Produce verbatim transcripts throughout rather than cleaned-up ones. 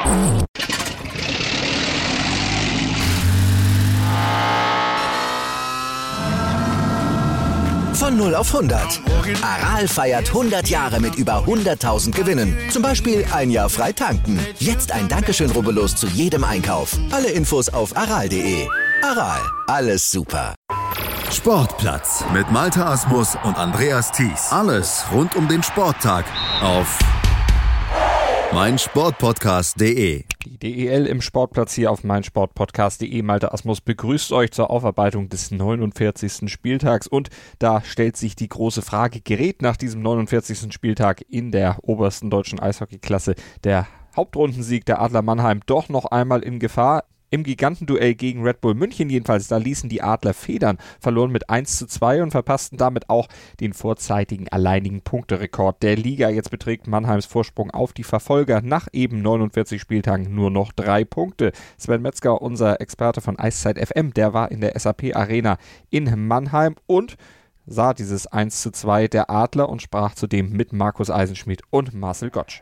Von null auf hundert. Aral feiert hundert Jahre mit über hunderttausend Gewinnen. Zum Beispiel ein Jahr frei tanken. Jetzt ein Dankeschön, rubbellos zu jedem Einkauf. Alle Infos auf aral punkt de. Aral, alles super. Sportplatz mit Malte Asmus und Andreas Thies. Alles rund um den Sporttag auf meinsportpodcast punkt de. Die D E L im Sportplatz hier auf meinsportpodcast punkt de. Malte Asmus begrüßt euch zur Aufarbeitung des neunundvierzigsten Spieltags und da stellt sich die große Frage, gerät nach diesem neunundvierzigsten Spieltag in der obersten deutschen Eishockeyklasse der Hauptrundensieg der Adler Mannheim doch noch einmal in Gefahr? Im Gigantenduell gegen Red Bull München jedenfalls, da ließen die Adler Federn, verloren mit eins zu zwei und verpassten damit auch den vorzeitigen alleinigen Punkterekord der Liga. Jetzt beträgt Mannheims Vorsprung auf die Verfolger nach eben neunundvierzig Spieltagen nur noch drei Punkte. Sven Metzger, unser Experte von Eiszeit F M, der war in der S A P Arena in Mannheim und sah dieses eins zu zwei der Adler und sprach zudem mit Markus Eisenschmidt und Marcel Gottsch.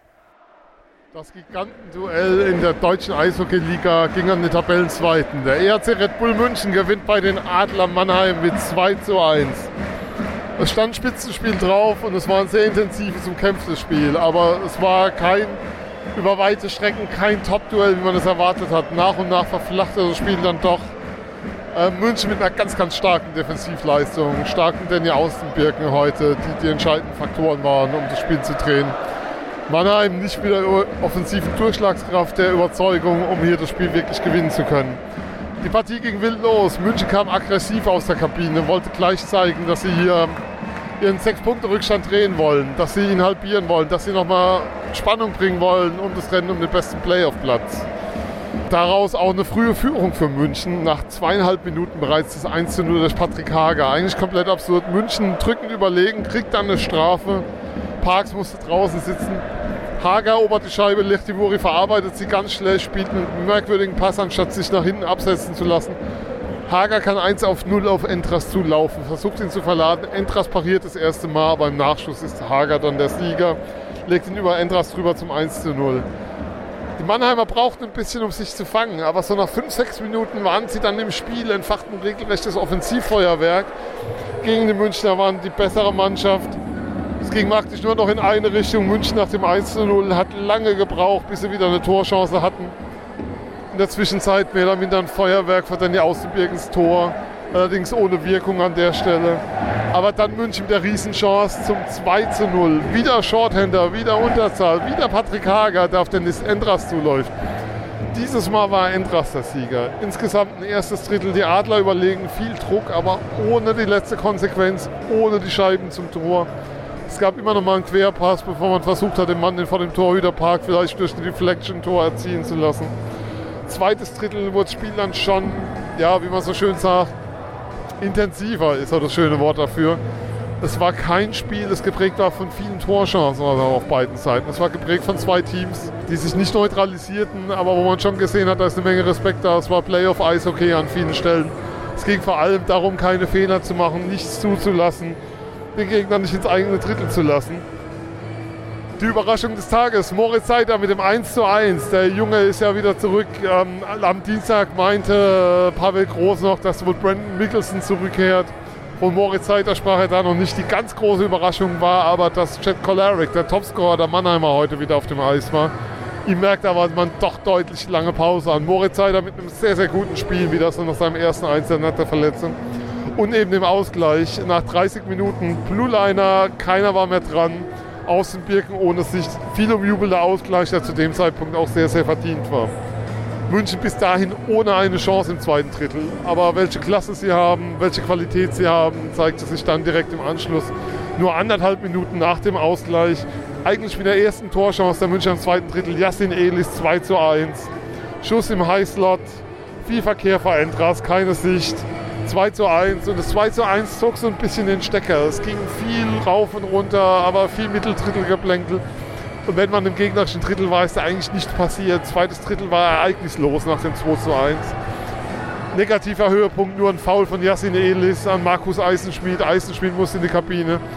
Das Gigantenduell in der deutschen Eishockeyliga ging an den Tabellenzweiten. Der E H C Red Bull München gewinnt bei den Adler Mannheim mit zwei zu eins. Es stand Spitzenspiel drauf und es war ein sehr intensives, umkämpftes Spiel. Aber es war kein, über weite Strecken kein Top-Duell, wie man es erwartet hat. Nach und nach verflachte das Spiel dann doch. Äh, München mit einer ganz, ganz starken Defensivleistung, starken Danny Austenbirken heute, die die entscheidenden Faktoren waren, um das Spiel zu drehen. Mannheim nicht mit der offensiven Durchschlagskraft der Überzeugung, um hier das Spiel wirklich gewinnen zu können. Die Partie ging wild los. München kam aggressiv aus der Kabine, wollte gleich zeigen, dass sie hier ihren sechs-Punkte-Rückstand drehen wollen, dass sie ihn halbieren wollen, dass sie nochmal Spannung bringen wollen um das Rennen um den besten Playoff-Platz. Daraus auch eine frühe Führung für München. Nach zweieinhalb Minuten bereits das eins zu null durch Patrick Hager. Eigentlich komplett absurd. München drückend überlegen, kriegt dann eine Strafe. Parks musste draußen sitzen. Hager erobert die Scheibe, Lehtivori verarbeitet sie ganz schlecht, spielt einen merkwürdigen Pass, anstatt sich nach hinten absetzen zu lassen. Hager kann eins auf null auf Entras zulaufen, versucht ihn zu verladen. Entras pariert das erste Mal, aber im Nachschuss ist Hager dann der Sieger, legt ihn über Entras drüber zum eins zu null. Die Mannheimer brauchten ein bisschen, um sich zu fangen, aber so nach fünf, sechs Minuten waren sie dann im Spiel, entfachten regelrecht das Offensivfeuerwerk. Gegen die Münchner waren die bessere Mannschaft. Es ging praktisch nur noch in eine Richtung. München nach dem eins zu null hat lange gebraucht, bis sie wieder eine Torchance hatten. In der Zwischenzeit mehr oder minder ein Feuerwerk für Danny Austenbirkens Tor. Allerdings ohne Wirkung an der Stelle. Aber dann München mit der Riesenchance zum zwei zu null. Wieder Shorthander, wieder Unterzahl, wieder Patrick Hager, der auf Dennis Entras zuläuft. Dieses Mal war Entras der Sieger. Insgesamt ein erstes Drittel, die Adler überlegen, viel Druck, aber ohne die letzte Konsequenz, ohne die Scheiben zum Tor. Es gab immer noch mal einen Querpass, bevor man versucht hat, den Mann vor dem Torhüterpark vielleicht durch ein Deflection-Tor erzielen zu lassen. Zweites Drittel wurde das Spiel dann schon, ja, wie man so schön sagt, intensiver ist auch das schöne Wort dafür. Es war kein Spiel, das geprägt war von vielen Torchancen also auf beiden Seiten. Es war geprägt von zwei Teams, die sich nicht neutralisierten, aber wo man schon gesehen hat, da ist eine Menge Respekt da. Es war Playoff-Eishockey an vielen Stellen. Es ging vor allem darum, keine Fehler zu machen, nichts zuzulassen, den Gegner nicht ins eigene Drittel zu lassen. Die Überraschung des Tages, Moritz Seider mit dem eins zu eins. Der Junge ist ja wieder zurück. Ähm, am Dienstag meinte Pavel Groß noch, dass wohl Brandon Mikkelsen zurückkehrt. Von Moritz Seider sprach er da noch nicht. Die ganz große Überraschung war aber, dass Chad Kolarek, der Topscorer der Mannheimer, heute wieder auf dem Eis war. Ihm merkt aber man doch deutlich lange Pause an. Moritz Seider mit einem sehr, sehr guten Spiel, wieder so nach seinem ersten Einsatz nach der Verletzung. Und eben dem Ausgleich nach dreißig Minuten Blue Liner, keiner war mehr dran. Austenbirken ohne Sicht, viel umjubelter Ausgleich, der zu dem Zeitpunkt auch sehr, sehr verdient war. München bis dahin ohne eine Chance im zweiten Drittel. Aber welche Klasse sie haben, welche Qualität sie haben, zeigte sich dann direkt im Anschluss. Nur anderthalb Minuten nach dem Ausgleich, eigentlich mit der ersten Torchance der Münchner im zweiten Drittel, Yassin Elis zwei zu eins. Schuss im Highslot, viel Verkehr vor Entras, keine Sicht. zwei zu eins und das zwei zu eins zog so ein bisschen den Stecker. Es ging viel rauf und runter, aber viel Mitteldrittelgeplänkel. Und wenn man im gegnerischen Drittel war, ist da eigentlich nichts passiert. Zweites Drittel war ereignislos nach dem zwei zu eins. Negativer Höhepunkt, nur ein Foul von Yassin Elis an Markus Eisenschmidt. Eisenschmidt musste in die Kabine.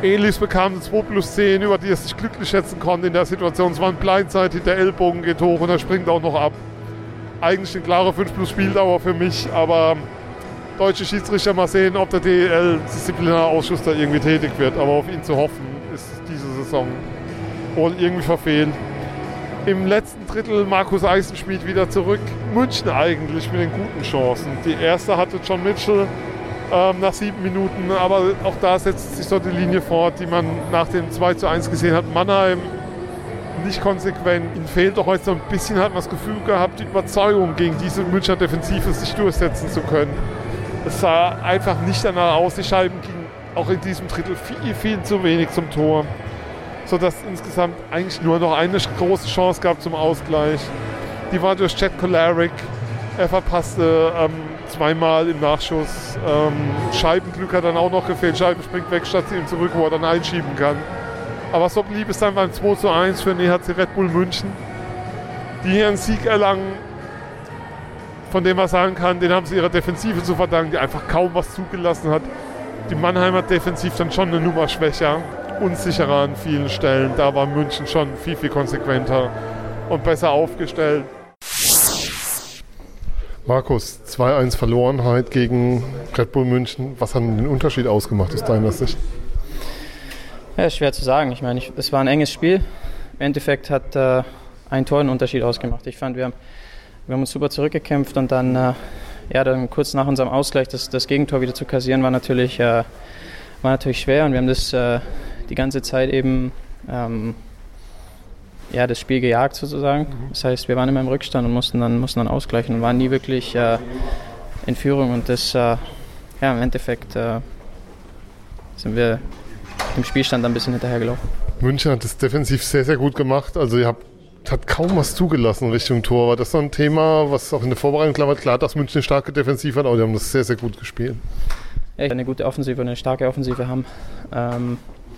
Elis bekam eine zwei plus zehn, über die er sich glücklich schätzen konnte in der Situation. Es war ein Blindside, der Ellbogen geht hoch und er springt auch noch ab. Eigentlich eine klare fünf plus Spieldauer für mich, aber deutsche Schiedsrichter mal sehen, ob der D E L-Disziplinarausschuss da irgendwie tätig wird. Aber auf ihn zu hoffen, ist diese Saison wohl irgendwie verfehlt. Im letzten Drittel Markus Eisenschmied wieder zurück. München eigentlich mit den guten Chancen. Die erste hatte John Mitchell ähm, nach sieben Minuten, aber auch da setzt sich so die Linie fort, die man nach dem zwei zu eins gesehen hat. Mannheim nicht konsequent. Ihnen fehlt doch heute so ein bisschen, hat man das Gefühl gehabt, die Überzeugung, gegen diese Münchner Defensive sich durchsetzen zu können. Es sah einfach nicht danach aus. Die Scheiben gingen auch in diesem Drittel viel, viel zu wenig zum Tor, sodass insgesamt eigentlich nur noch eine große Chance gab zum Ausgleich. Die war durch Chad Kolarek. Er verpasste ähm, zweimal im Nachschuss. Ähm, Scheibenglück hat dann auch noch gefehlt. Scheiben springt weg, statt sie ihm zurück, wo er dann einschieben kann. Aber so blieb es dann beim zwei zu eins für den E H C Red Bull München, die hier einen Sieg erlangen, von dem man sagen kann, den haben sie ihrer Defensive zu verdanken, die einfach kaum was zugelassen hat. Die Mannheimer defensiv dann schon eine Nummer schwächer, unsicherer an vielen Stellen. Da war München schon viel, viel konsequenter und besser aufgestellt. Markus, zwei eins Verlorenheit gegen Red Bull München. Was hat den Unterschied ausgemacht aus deiner Sicht? Ja, ist schwer zu sagen. Ich meine, ich, es war ein enges Spiel. Im Endeffekt hat äh, ein Tor einen Unterschied ausgemacht. Ich fand, wir haben, wir haben uns super zurückgekämpft und dann, äh, ja, dann kurz nach unserem Ausgleich das, das Gegentor wieder zu kassieren, war natürlich, äh, war natürlich schwer. Und wir haben das äh, die ganze Zeit eben ähm, ja, das Spiel gejagt sozusagen. Das heißt, wir waren immer im Rückstand und mussten dann, mussten dann ausgleichen und waren nie wirklich äh, in Führung. Und das, äh, ja, im Endeffekt äh, sind wir im Spielstand ein bisschen hinterhergelaufen. München hat es defensiv sehr, sehr gut gemacht. Also ihr habt hat kaum was zugelassen Richtung Tor. War das so ein Thema, was auch in der Vorbereitung klar war? Klar, dass München eine starke Defensive hat, aber die haben das sehr, sehr gut gespielt. Ja, eine gute Offensive und eine starke Offensive haben. Ähm,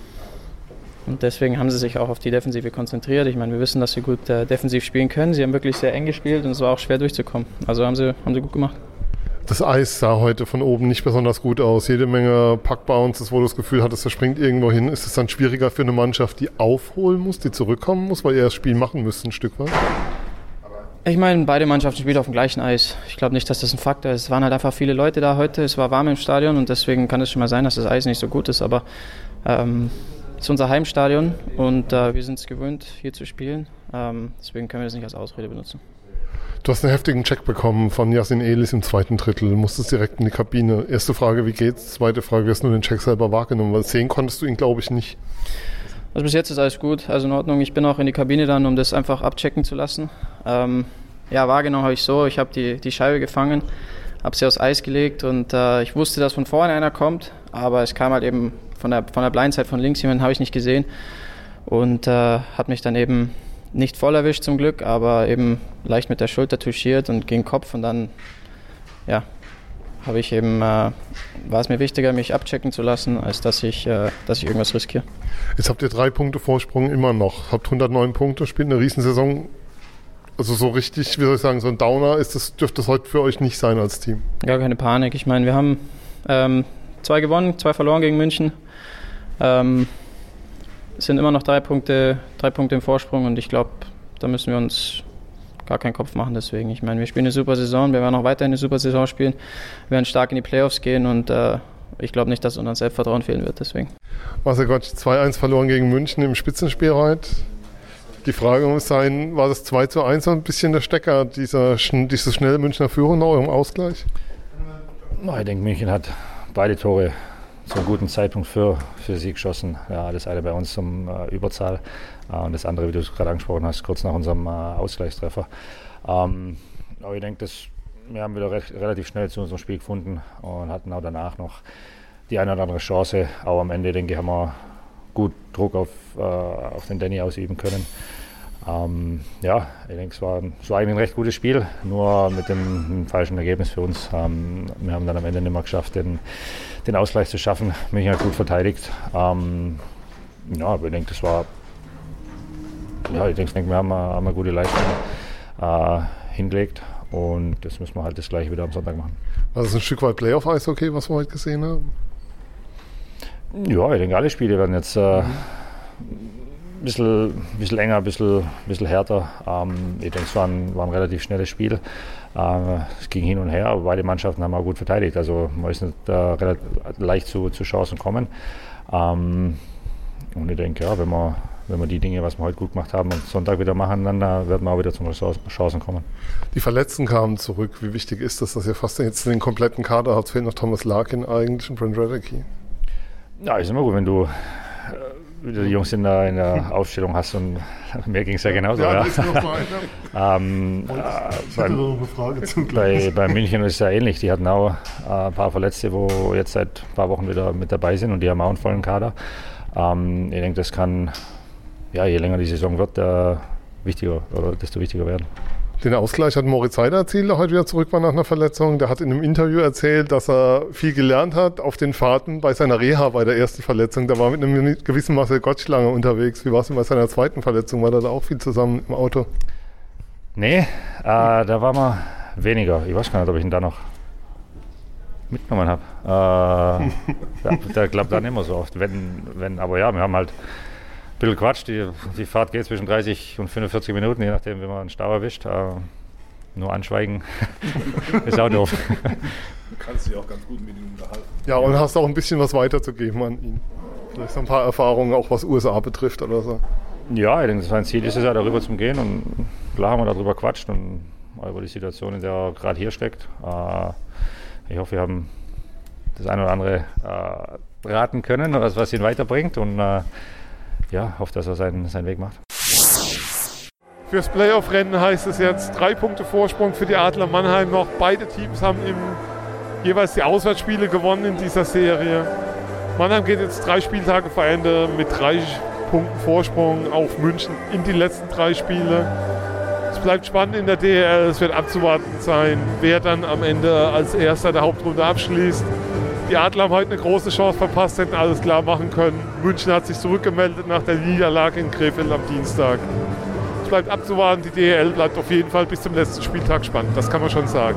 und deswegen haben sie sich auch auf die Defensive konzentriert. Ich meine, wir wissen, dass sie gut äh, defensiv spielen können. Sie haben wirklich sehr eng gespielt und es war auch schwer durchzukommen. Also haben sie, haben sie gut gemacht. Das Eis sah heute von oben nicht besonders gut aus. Jede Menge Puckbounces, wo du das Gefühl hattest, er springt irgendwo hin. Ist es dann schwieriger für eine Mannschaft, die aufholen muss, die zurückkommen muss, weil ihr das Spiel machen müsst ein Stück weit? Ich meine, beide Mannschaften spielen auf dem gleichen Eis. Ich glaube nicht, dass das ein Faktor ist. Es waren halt einfach viele Leute da heute. Es war warm im Stadion und deswegen kann es schon mal sein, dass das Eis nicht so gut ist. Aber ähm, es ist unser Heimstadion und äh, wir sind es gewöhnt, hier zu spielen. Ähm, deswegen können wir das nicht als Ausrede benutzen. Du hast einen heftigen Check bekommen von Yasin Elis im zweiten Drittel. Du musstest direkt in die Kabine. Erste Frage, wie geht's? Zweite Frage, hast du den Check selber wahrgenommen? Weil sehen konntest du ihn, glaube ich, nicht. Also bis jetzt ist alles gut, also in Ordnung. Ich bin auch in die Kabine dann, um das einfach abchecken zu lassen. Ähm, ja, wahrgenommen habe ich so. Ich habe die, die Scheibe gefangen, habe sie aufs Eis gelegt und äh, ich wusste, dass von vorne einer kommt, aber es kam halt eben von der, von der Blindside von links, jemanden habe ich nicht gesehen und äh, hat mich dann eben nicht voll erwischt zum Glück, aber eben leicht mit der Schulter touchiert und gegen Kopf und dann, ja, habe ich eben, äh, war es mir wichtiger, mich abchecken zu lassen, als dass ich, äh, dass ich irgendwas riskiere. Jetzt habt ihr drei Punkte Vorsprung immer noch, habt hundertneun Punkte, spielt eine Riesensaison. Also so richtig, wie soll ich sagen, so ein Downer ist das, dürfte das heute für euch nicht sein als Team? Gar keine Panik. Ich meine, wir haben ähm, zwei gewonnen, zwei verloren gegen München. Ähm, Es sind immer noch drei Punkte, drei Punkte im Vorsprung und ich glaube, da müssen wir uns gar keinen Kopf machen deswegen. Ich meine, wir spielen eine super Saison, wir werden auch weiterhin eine super Saison spielen, wir werden stark in die Playoffs gehen und äh, ich glaube nicht, dass uns an Selbstvertrauen fehlen wird deswegen. Marcel Gottsch, zwei eins verloren gegen München im Spitzenspiel heute. Die Frage muss sein, war das zwei zu eins so ein bisschen der Stecker dieser, diese schnelle Münchner Führung nach eurem Ausgleich? Ich denke, München hat beide Tore zu einem guten Zeitpunkt für, für sie geschossen. Ja, das eine bei uns zum äh, Überzahl äh, und das andere, wie du es gerade angesprochen hast, kurz nach unserem äh, Ausgleichstreffer. Ähm, aber ich denke, das, wir haben wieder recht, relativ schnell zu unserem Spiel gefunden und hatten auch danach noch die eine oder andere Chance. Aber am Ende, denke ich, haben wir gut Druck auf, äh, auf den Danny ausüben können. Ähm, ja, ich denke, es war, es war eigentlich ein recht gutes Spiel, nur mit dem, dem falschen Ergebnis für uns. Ähm, wir haben dann am Ende nicht mehr geschafft, den, den Ausgleich zu schaffen. München hat gut verteidigt. Ähm, ja, aber ich denke, das war, ja, ich denke, wir haben, haben eine gute Leistung äh, hingelegt und das müssen wir halt das gleiche wieder am Sonntag machen. War das ein Stück weit Playoff-Eishockey, was wir heute gesehen haben? Ja, ich denke, alle Spiele werden jetzt äh, ein bisschen, bisschen enger, ein bisschen, bisschen härter. Ähm, ich denke, es war ein, war ein relativ schnelles Spiel. Ähm, es ging hin und her, aber beide Mannschaften haben auch gut verteidigt. Also man ist nicht äh, relativ leicht zu, zu Chancen kommen. Ähm, und ich denke, ja, wenn wir, wenn wir die Dinge, was wir heute gut gemacht haben, am Sonntag wieder machen, dann äh, werden wir auch wieder zu Chancen kommen. Die Verletzten kamen zurück. Wie wichtig ist das, dass ihr fast jetzt den kompletten Kader habt? Fehlt noch Thomas Larkin eigentlich und Brent Radecki? Ja, ist immer gut, wenn du äh, die Jungs in der, in der Aufstellung hast und mir ging es ja genauso. Ja, ja. Noch mal ähm, äh, beim, noch eine Frage zu bei, bei München ist es ja ähnlich. Die hatten auch äh, ein paar Verletzte, wo jetzt seit ein paar Wochen wieder mit dabei sind und die haben auch einen vollen Kader. Ähm, ich denke, das kann, ja, je länger die Saison wird, äh, wichtiger oder desto wichtiger werden. Den Ausgleich hat Moritz Seider erzielt, der heute wieder zurück war nach einer Verletzung. Der hat in einem Interview erzählt, dass er viel gelernt hat auf den Fahrten bei seiner Reha bei der ersten Verletzung. Da war mit einem gewissen Marcel Gottsch lange unterwegs. Wie war es denn bei seiner zweiten Verletzung? War er da auch viel zusammen im Auto? Nee, äh, da waren wir weniger. Ich weiß gar nicht, ob ich ihn da noch mitgenommen habe. Äh, da da klappt dann immer so oft. Wenn, wenn, aber ja, wir haben halt ein bisschen Quatsch. Die, die Fahrt geht zwischen dreißig und fünfundvierzig Minuten, je nachdem, wie man einen Stau erwischt. Äh, nur anschweigen ist auch doof. Du kannst dich auch ganz gut mit ihm unterhalten. Ja, und hast auch ein bisschen was weiterzugeben an ihn. Vielleicht so ein paar Erfahrungen, auch was U S A betrifft oder so. Ja, ich denke, sein Ziel ist es ja, darüber zu gehen. Und klar haben wir darüber quatscht und über die Situation, in der er gerade hier steckt. Äh, ich hoffe, wir haben das eine oder andere äh, raten können, was, was ihn weiterbringt. Und äh, ja, hoffe, dass er seinen, seinen Weg macht. Fürs Playoff-Rennen heißt es jetzt drei Punkte Vorsprung für die Adler Mannheim noch. Beide Teams haben im, jeweils die Auswärtsspiele gewonnen in dieser Serie. Mannheim geht jetzt drei Spieltage vor Ende mit drei Punkten Vorsprung auf München in die letzten drei Spiele. Es bleibt spannend in der D E L, es wird abzuwarten sein, wer dann am Ende als Erster der Hauptrunde abschließt. Die Adler haben heute eine große Chance verpasst, hätten alles klar machen können. München hat sich zurückgemeldet nach der Niederlage in Krefeld am Dienstag. Es bleibt abzuwarten, die D E L bleibt auf jeden Fall bis zum letzten Spieltag spannend, das kann man schon sagen.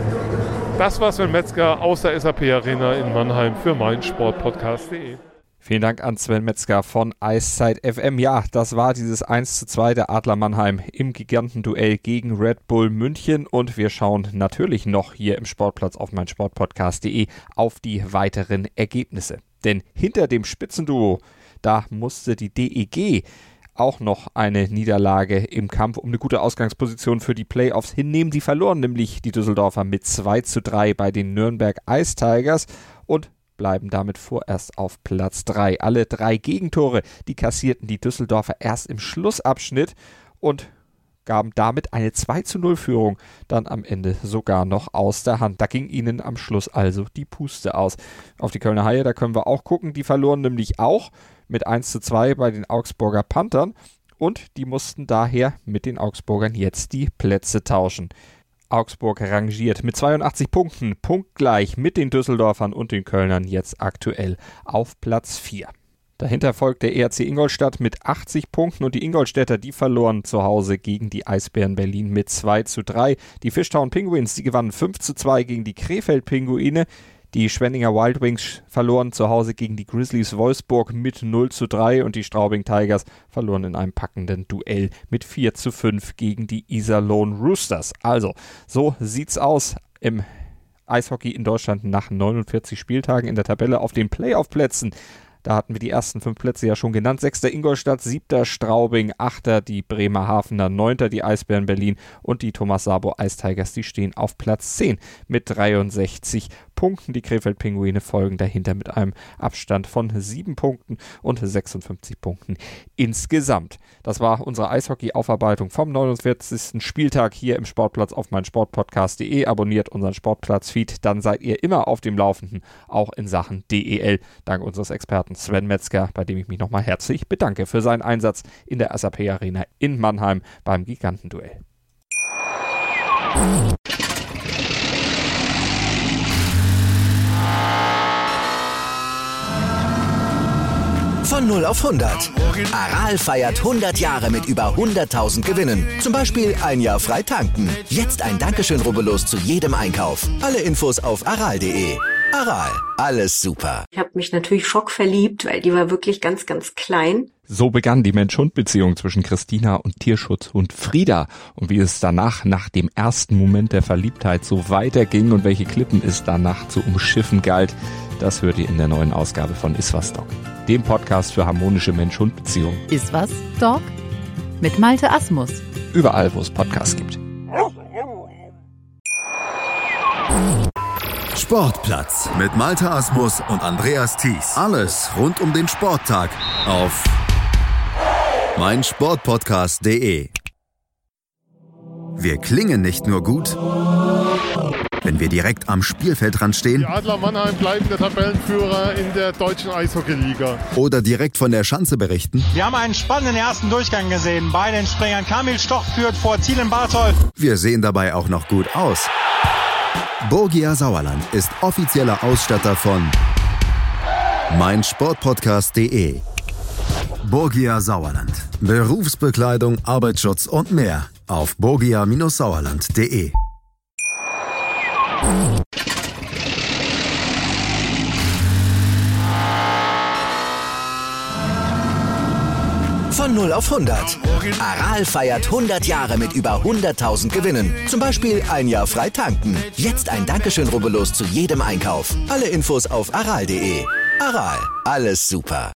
Das war Sven Metzger aus der S A P Arena in Mannheim für meinsportpodcast punkt de. Vielen Dank an Sven Metzger von Eiszeit F M. Ja, das war dieses eins zu zwei der Adler Mannheim im Gigantenduell gegen Red Bull München und wir schauen natürlich noch hier im Sportplatz auf meinsportpodcast punkt de auf die weiteren Ergebnisse. Denn hinter dem Spitzenduo, da musste die D E G auch noch eine Niederlage im Kampf um eine gute Ausgangsposition für die Playoffs hinnehmen. Die verloren nämlich die Düsseldorfer mit zwei zu drei bei den Nürnberg Ice Tigers und bleiben damit vorerst auf Platz drei. Alle drei Gegentore, die kassierten die Düsseldorfer erst im Schlussabschnitt und gaben damit eine zwei zu null Führung dann am Ende sogar noch aus der Hand. Da ging ihnen am Schluss also die Puste aus. Auf die Kölner Haie, da können wir auch gucken, die verloren nämlich auch mit eins zu zwei bei den Augsburger Panthern und die mussten daher mit den Augsburgern jetzt die Plätze tauschen. Augsburg rangiert mit zweiundachtzig Punkten, punktgleich mit den Düsseldorfern und den Kölnern jetzt aktuell auf Platz vier. Dahinter folgt der E R C Ingolstadt mit achtzig Punkten und die Ingolstädter, die verloren zu Hause gegen die Eisbären Berlin mit zwei zu drei. Die Fishtown Penguins, die gewannen fünf zu zwei gegen die Krefeld Pinguine. Die Schwenninger Wild Wings verloren zu Hause gegen die Grizzlies Wolfsburg mit null zu drei und die Straubing Tigers verloren in einem packenden Duell mit vier zu fünf gegen die Iserlohn Roosters. Also, so sieht's aus im Eishockey in Deutschland nach neunundvierzig Spieltagen in der Tabelle auf den Playoff-Plätzen. Da hatten wir die ersten fünf Plätze ja schon genannt. Sechster Ingolstadt, siebter Straubing, achter die Bremerhavener, neunter die Eisbären Berlin und die Thomas Sabo Ice Tigers, die stehen auf Platz zehn mit dreiundsechzig Punkten. Die Krefeld Pinguine folgen dahinter mit einem Abstand von sieben Punkten und sechsundfünfzig Punkten insgesamt. Das war unsere Eishockey-Aufarbeitung vom neunundvierzigsten Spieltag hier im Sportplatz auf meinsportpodcast punkt de. Abonniert unseren Sportplatz-Feed, dann seid ihr immer auf dem Laufenden, auch in Sachen D E L. Dank unseres Experten Sven Metzger, bei dem ich mich nochmal herzlich bedanke für seinen Einsatz in der S A P Arena in Mannheim beim Gigantenduell. Von null auf hundert. Aral feiert hundert Jahre mit über hunderttausend Gewinnen. Zum Beispiel ein Jahr frei tanken. Jetzt ein Dankeschön, rubbellos zu jedem Einkauf. Alle Infos auf aral punkt de. Aral, alles super. Ich habe mich natürlich schockverliebt, weil die war wirklich ganz, ganz klein. So begann die Mensch-Hund-Beziehung zwischen Christina und Tierschutzhund Frieda. Und wie es danach, nach dem ersten Moment der Verliebtheit, so weiterging und welche Klippen es danach zu umschiffen galt, das hört ihr in der neuen Ausgabe von Iswas Dog, dem Podcast für harmonische Mensch-Hund-Beziehungen. Iswas Dog mit Malte Asmus. Überall, wo es Podcasts gibt. Sportplatz mit Malte Asmus und Andreas Thies. Alles rund um den Sporttag auf meinsportpodcast punkt de. Wir klingen nicht nur gut, wenn wir direkt am Spielfeldrand stehen. Die Adler Mannheim bleiben der Tabellenführer in der deutschen Eishockeyliga. Oder direkt von der Schanze berichten. Wir haben einen spannenden ersten Durchgang gesehen. Bei den Springern Kamil Stoch führt vor Zielen Bartol. Wir sehen dabei auch noch gut aus. Borgia Sauerland ist offizieller Ausstatter von meinsportpodcast punkt de. Borgia Sauerland. Berufsbekleidung, Arbeitsschutz und mehr auf borgia Sauerland punkt de. Von null auf hundert. Aral feiert hundert Jahre mit über hunderttausend Gewinnen. Zum Beispiel ein Jahr frei tanken. Jetzt ein Dankeschön, rubbellos zu jedem Einkauf. Alle Infos auf aral punkt de. Aral, alles super.